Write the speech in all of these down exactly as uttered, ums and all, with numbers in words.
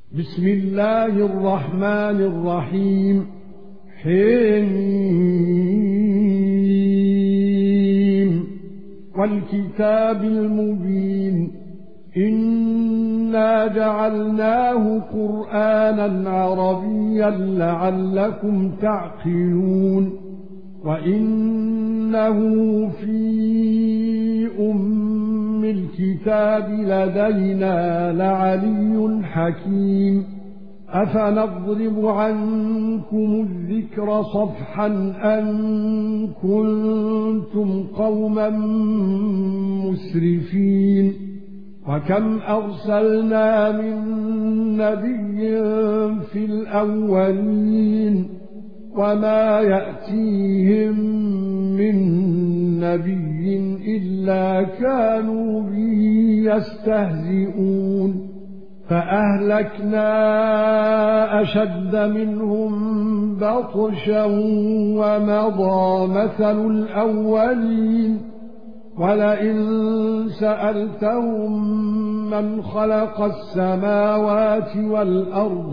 بسم الله الرحمن الرحيم. حميم والكتاب المبين. إنا جعلناه قرآنا عربيا لعلكم تعقلون. وإنه في أم الكتاب لدينا لعلي حكيم. أفنضرب عنكم الذكر صفحا أن كنتم قوما مسرفين. وكم أرسلنا من نبي في الأولين وما يأتيهم من نبي إلا كانوا به يستهزئون. فأهلكنا أشد منهم بطشا ومضى مثل الأولين. ولئن سألتهم من خلق السماوات والأرض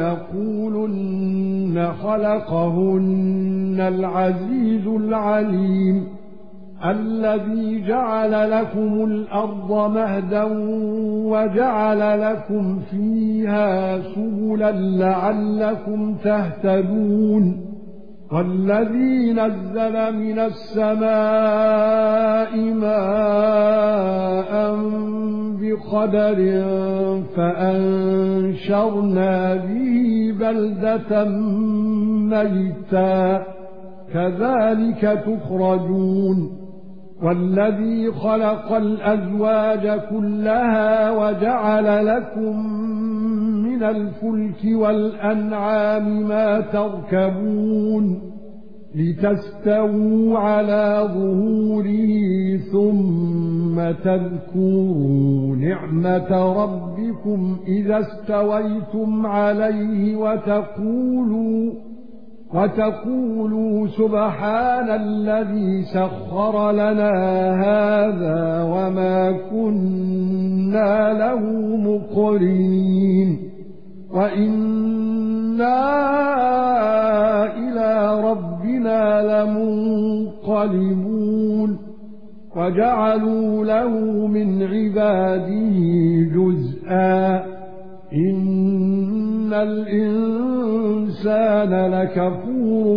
ليقولن خلقهن العزيز العليم. الذي جعل لكم الأرض مهدا وجعل لكم فيها سبلا لعلكم تهتدون. والذي نزل من السماء ماء بقدر فأنشرنا به بلدة ميتا كذلك تخرجون. والذي خلق الأزواج كلها وجعل لكم من الفلك والأنعام ما تركبون لتستووا على ظهوره ثم تذكروا نعمة ربكم إذا استويتم عليه وتقولوا وتقولوا سبحان الذي سخر لنا هذا وما كنا له مقرنين. وإنا إلى ربنا لمنقلبون. وجعلوا له من عباده جزءا. إن الإنسان لكفور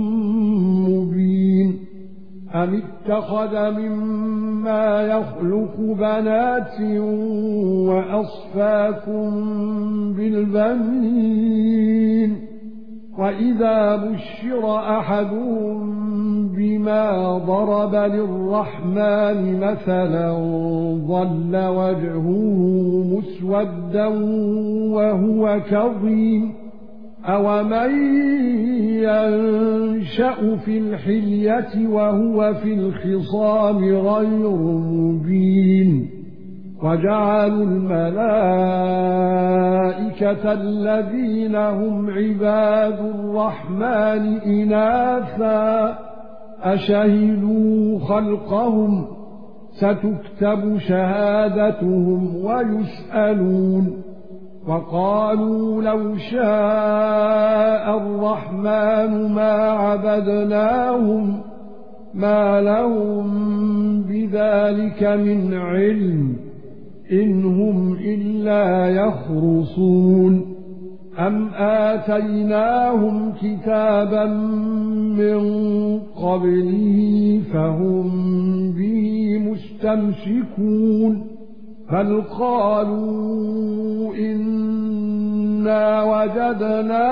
مبين. أم اتخذ مما يخلق بنات وأصفاكم بالبنين. وإذا بشر أحدهم بما ضرب للرحمن مثلا ظل وجهه مسودا وهو كظيم. أومن ينشأ في الحلية وهو في الخصام غير مبين. وجعلوا الملائكة الذين هم عباد الرحمن إناثا أشهدوا خلقهم ستكتب شهادتهم ويسألون. وقالوا لو شاء الرحمن ما عبدناهم ما لهم بذلك من علم إن هم إلا يخرصون. أم آتيناهم كتابا من قبله فهم به مستمسكون. بل قالوا إنا وجدنا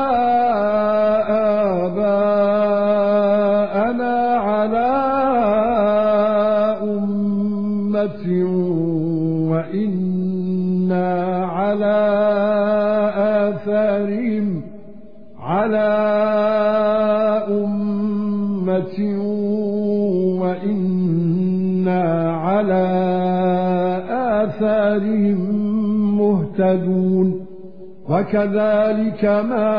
آباءنا على أمة وإنا على آثارهم على أمة وإنا على آثارهم مهتدون. وكذلك ما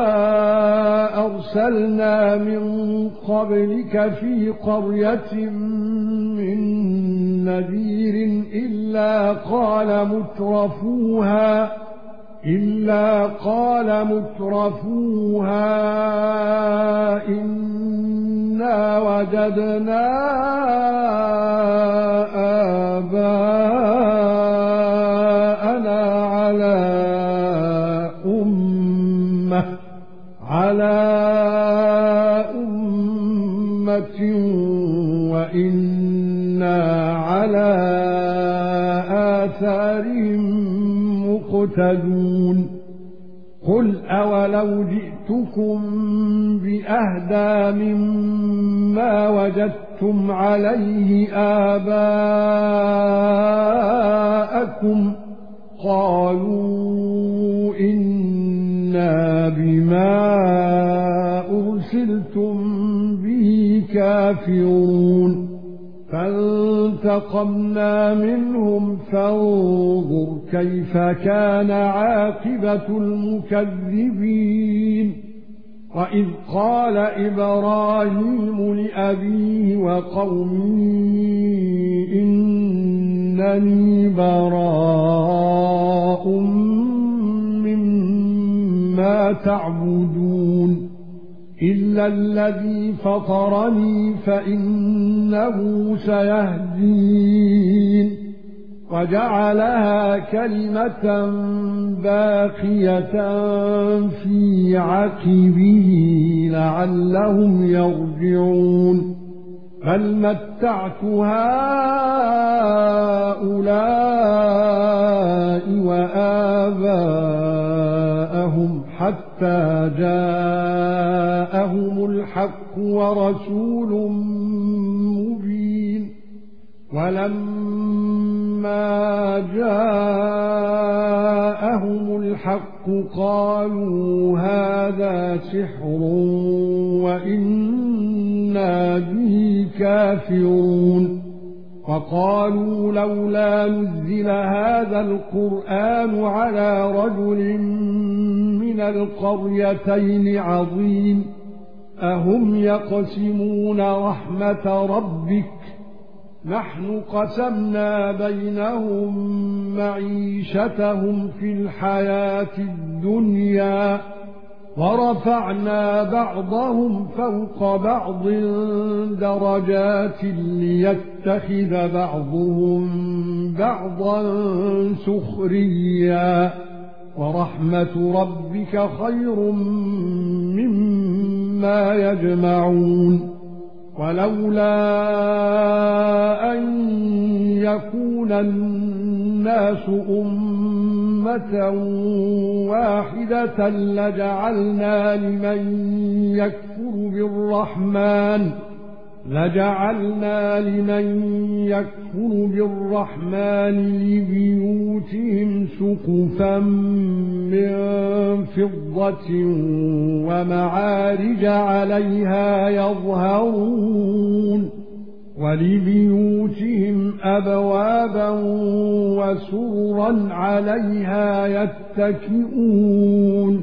أرسلنا من قبلك في قرية من نذير إلا قال مترفوها إلا قال مترفوها إنا وجدنا آباءنا على أمة على أمة وإنا على آثارهم مقتدون قل أولو جئتكم بأهدى مما وجدتم عليه آباءكم قالوا إنا بما أرسلتم به كافرون فانتقمنا منهم فانظر كيف كان عاقبة المكذبين وإذ قال إبراهيم لأبيه وقومه إنني براء مما تعبدون إلا الذي فطرني فإنه سيهدين وجعلها كلمة باقية في عقبه لعلهم يرجعون بل متعت هؤلاء وآباءهم حتى جاءهم الحق ورسول مبين ولما جاءهم الحق قالوا هذا سحر وإنا به كافرون وقالوا لولا نزل هذا القرآن على رجل من القريتين عظيم أهم يقسمون رحمة ربك نحن قسمنا بينهم معيشتهم في الحياة الدنيا ورفعنا بعضهم فوق بعض درجات ليتخذ بعضهم بعضا سخريا ورحمة ربك خير مما يجمعون ولولا أن يكون الناس أمة واحدة لجعلنا لمن يكفر بالرحمن لجعلنا لمن يكفر بالرحمن لبيوتهم سقفا من فضة ومعارج عليها يظهرون ولبيوتهم أبوابا وسررا عليها يتكئون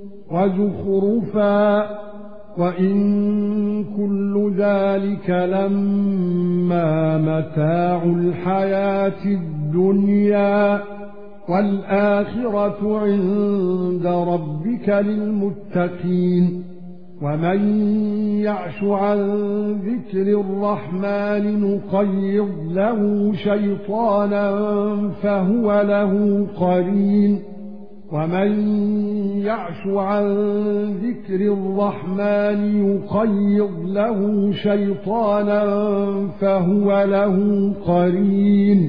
وزخرفا وإن كل ذلك لما متاع الحياة الدنيا والآخرة عند ربك للمتقين ومن يعش عن ذكر الرحمن نقيض له شيطانا فهو له قرين ومن يعش عن ذكر الرحمن يقيض له شيطانا فهو له قرين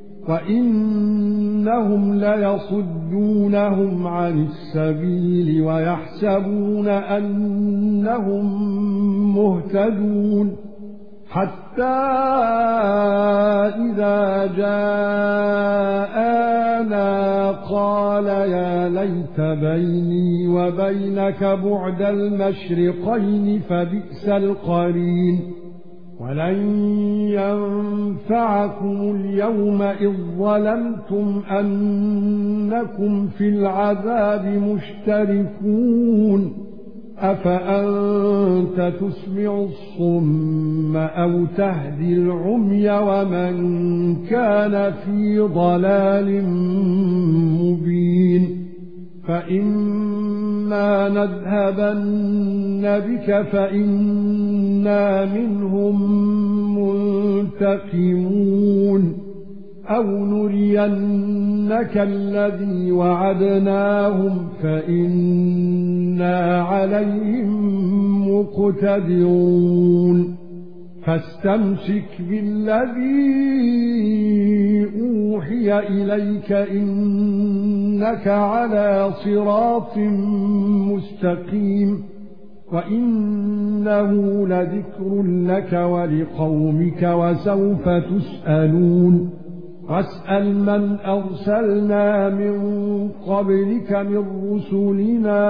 وإنهم ليصدونهم عن السبيل ويحسبون أنهم مهتدون حتى إذا جاءنا قال يا ليت بيني وبينك بعد المشرقين فبئس القرين ولن ينفعكم اليوم إذ ظلمتم أنكم في العذاب مشتركون أفأنت تسمع الصم أو تهدي العمي ومن كان في ضلال مبين فإما نذهبن بك فإنا منهم منتقمون أو نرينك الذي وعدناهم فإنا عليهم مقتدرون فاستمسك بالذي أوحي إليك إنك على صراط مستقيم وإنه لذكر لك ولقومك وسوف تسألون واسأل من أرسلنا من قبلك من رسلنا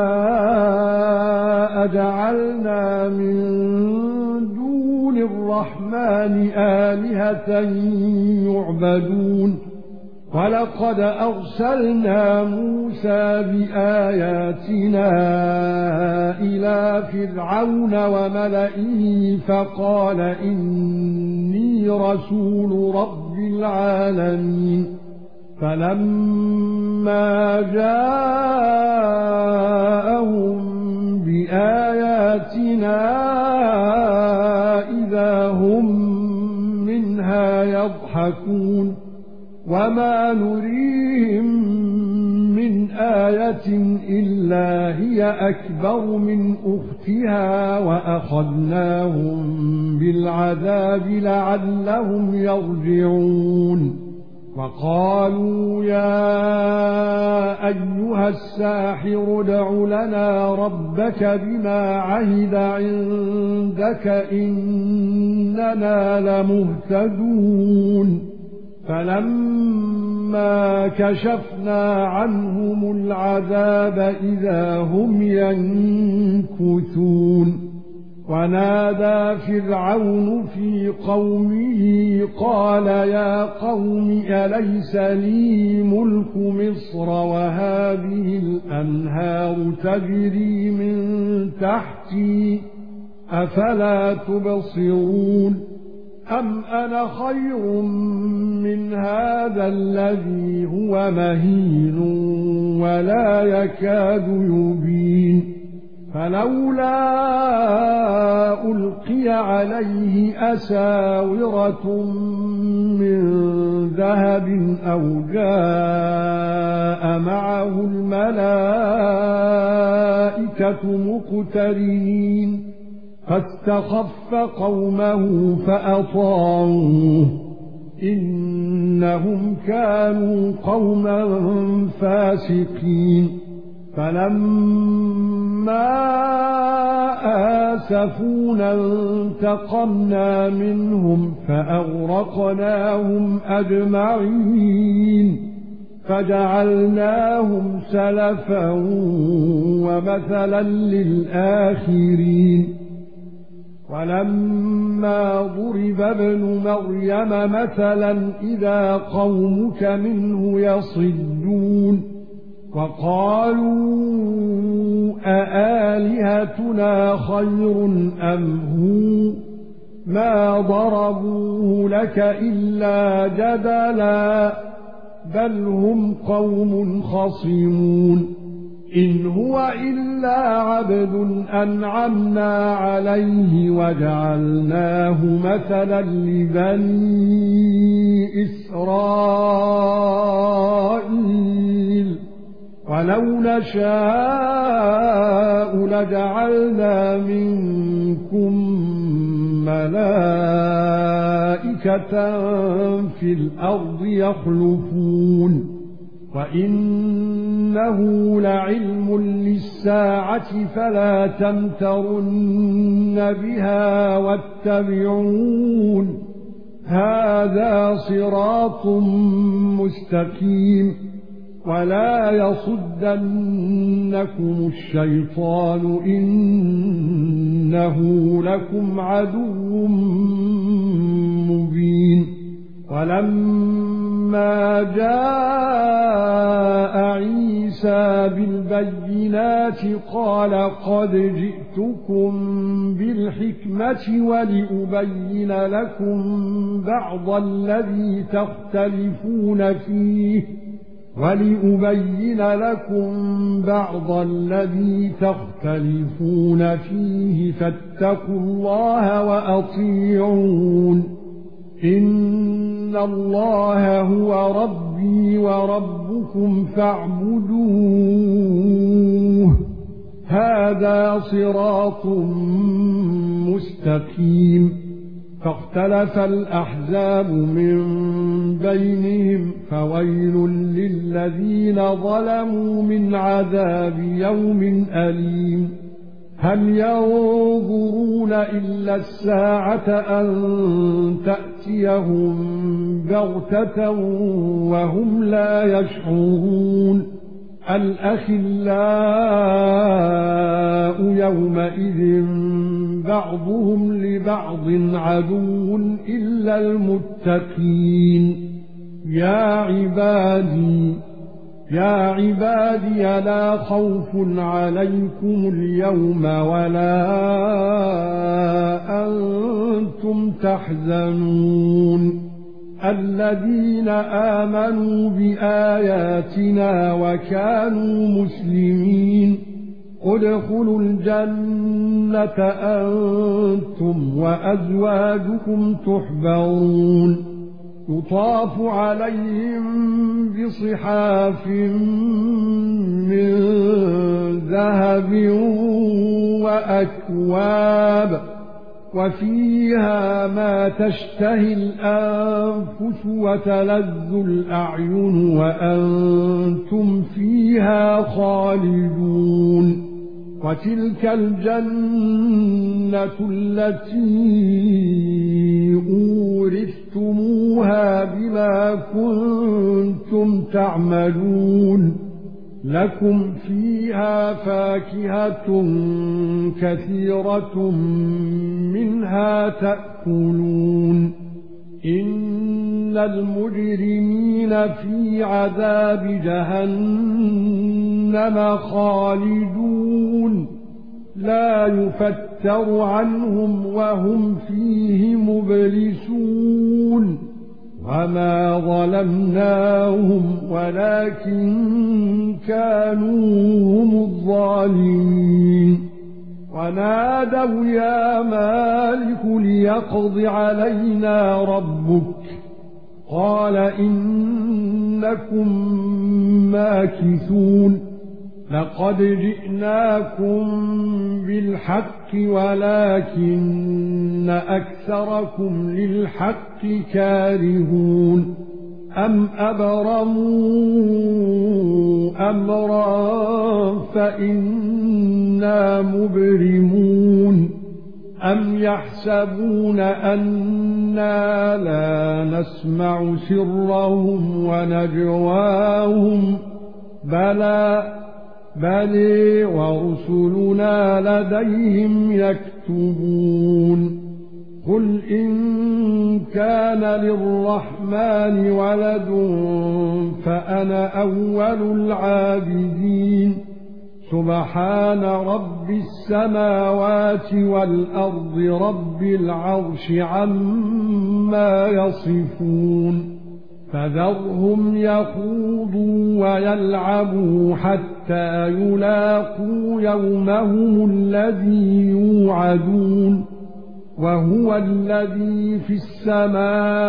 أجعلنا من دون الرحمن آلهة يعبدون ولقد أرسلنا موسى بآياتنا إلى فرعون وملئه فقال إني رسول رب العالمين فلما جاءهم بآياتنا إذا هم منها يضحكون وما نريهم من آية إلا هي أكبر من أختها وأخذناهم بالعذاب لعلهم يرجعون وقالوا يا أيها الساحر ادع لنا ربك بما عهد عندك إننا لمهتدون فلما كشفنا عنهم العذاب إذا هم ينكثون ونادى فرعون في قومه قال يا قوم أليس لي ملك مصر وهذه الأنهار تجري من تحتي أفلا تبصرون أم أنا خير من هذا الذي هو مهين ولا يكاد يبين فلولا ألقي عليه أساورة من ذهب أو جاء معه الملائكة مقترنين فاستخف قومه فأطاعوه إنهم كانوا قوما فاسقين فلما آسفونا انتقمنا منهم فأغرقناهم أجمعين فجعلناهم سلفا ومثلا للآخرين ولما ضرب ابن مريم مثلا إذا قومك منه يصدون وقالوا أآلهتنا خير أم هو ما ضربوه لك إلا جدلا بل هم قوم خصمون إن هو إلا عبد أنعمنا عليه وجعلناه مثلا لبني إسرائيل ولو نشاء لجعلنا منكم ملائكة في الأرض يخلفون وإنه لعلم للساعة فلا تمترن بها واتبعون هذا صراط مستقيم ولا يصدنكم الشيطان إنه لكم عدو مبين ولما جاء عيسى بالبينات قال قد جئتكم بالحكمة ولأبين لكم بعض الذي تختلفون فيه ولأبين لكم بعض الذي تختلفون فيه فاتقوا الله وأطيعون إن الله هو ربي وربكم فاعبدوه هذا صراط مستقيم فاختلف الأحزاب من بينهم فويل للذين ظلموا من عذاب يوم أليم هل ينظرون إلا الساعة أن تأتيهم بغتة وهم لا يشعرون الأخلاء يومئذ بعضهم لبعض عدو إلا المتقين يا عبادي يا عبادي لا خوف عليكم اليوم ولا أنتم تحزنون الذين آمنوا بآياتنا وكانوا مسلمين ادخلوا الجنة أنتم وأزواجكم تحبرون يطاف عليهم بصحاف من ذهب وأكواب وفيها ما تشتهي الأنفس وتلذ الأعين وأنتم فيها خالدون وتلك الجنة التي أورثتموها بما كنتم تعملون لكم فيها فاكهة كثيرة منها تأكلون إن المجرمين في عذاب جهنم خالدون لا يفتر عنهم وهم فيه مبلسون وما ظلمناهم ولكن كانوا هم الظالمين ونادوا يا مالك ليقض علينا ربك قال إنكم ماكثون لقد جئناكم بالحق ولكن أكثركم للحق كارهون أم أبرموا أمرا فإنا مبرمون أم يحسبون أنا لا نسمع سرهم ونجواهم بلى بل ورسلنا لديهم يكتبون قل إن كان للرحمن ولد فأنا أول العابدين سبحان رب السماوات والأرض رب العرش عما يصفون فذرهم يخوضوا ويلعبوا حتى يلاقوا يومهم الذي يوعدون وهو الذي في السماء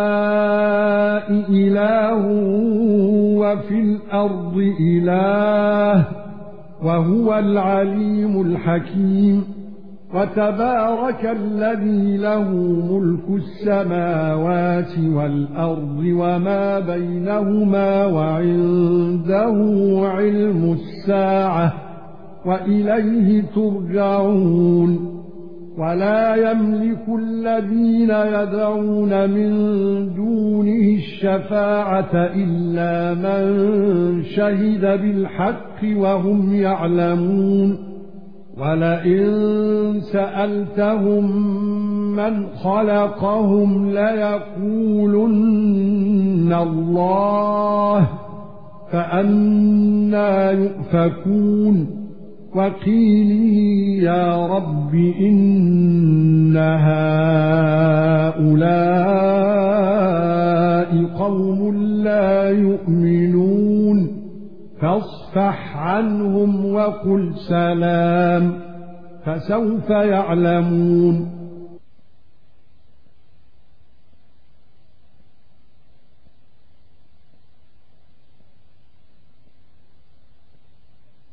إله وفي الأرض إله وهو العليم الحكيم وتبارك الذي له ملك السماوات والأرض وما بينهما وعنده علم الساعة وإليه ترجعون ولا يملك الذين يدعون من دونه الشفاعة إلا من شهد بالحق وهم يعلمون ولئن سألتهم من خلقهم ليقولن الله فأنى يؤفكون وقيله يا رب إن هؤلاء قوم لا يؤمنون فاصفح عنهم وقل سلام فسوف يعلمون